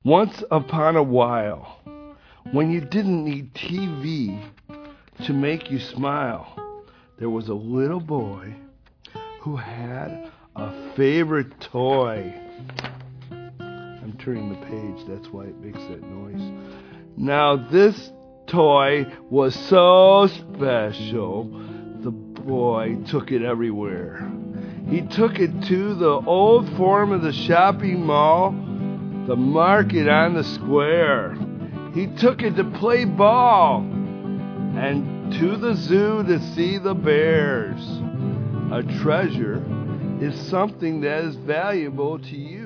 Once upon a while, when you didn't need TV to make you smile, there was a little boy who had a favorite toy. I'm turning the page, that's why it makes that noise. Now this toy was so special, the boy took it everywhere. He took it to the old form of the shopping mall, the market on the square. He took it to play ball and to the zoo to see the bears. A treasure is something that is valuable to you.